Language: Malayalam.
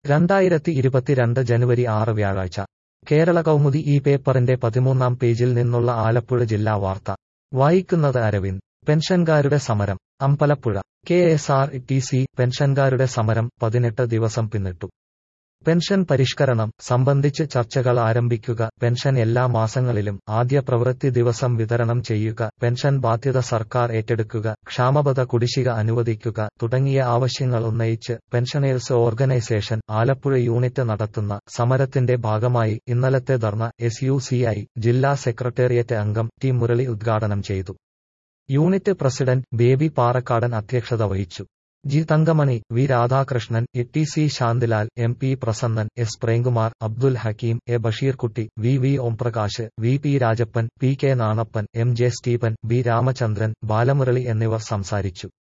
2022 ജനുവരി 6 വ്യാഴാഴ്ച കേരള കൗമുദി ഈ പേപ്പറിന്റെ 13-ാം പേജിൽ നിന്നുള്ള ആലപ്പുഴ ജില്ലാ വാർത്ത വായിക്കുന്നത് അരവിന്ദ്. പെൻഷൻകാരുടെ സമരം അമ്പലപ്പുഴ. KSRTC പെൻഷൻകാരുടെ സമരം 18 ദിവസം പിന്നിട്ടു. പെൻഷൻ പരിഷ്കരണം സംബന്ധിച്ച് ചർച്ചകൾ ആരംഭിക്കുക, പെൻഷൻ എല്ലാ മാസങ്ങളിലും ആദ്യ പ്രവൃത്തി ദിവസം വിതരണം ചെയ്യുക, പെൻഷൻ ബാധ്യത സർക്കാർ ഏറ്റെടുക്കുക, ക്ഷാമബത്ത കുടിശ്ശിക അനുവദിക്കുക തുടങ്ങിയ ആവശ്യങ്ങൾ ഉന്നയിച്ച് പെൻഷനേഴ്സ് ഓർഗനൈസേഷൻ ആലപ്പുഴ യൂണിറ്റ് നടത്തുന്ന സമരത്തിന്റെ ഭാഗമായി ഇന്നലത്തെ ധർണ SUCI ജില്ലാ സെക്രട്ടേറിയറ്റ് അംഗം T മുരളി ഉദ്ഘാടനം ചെയ്തു. യൂണിറ്റ് പ്രസിഡന്റ് ബേബി പാറക്കാടൻ അധ്യക്ഷത വഹിച്ചു. G Thankamani, V Radhakrishnan, TC Shantilal, MP Prasannan, S Premkumar, Abdul Hakeem, A Basheerkutty, V Omprakash, VP Rajappan, PK Nanappan, MJ Stephen, B Ramachandran, Balamurali എന്നിവർ സംസാരിച്ചു.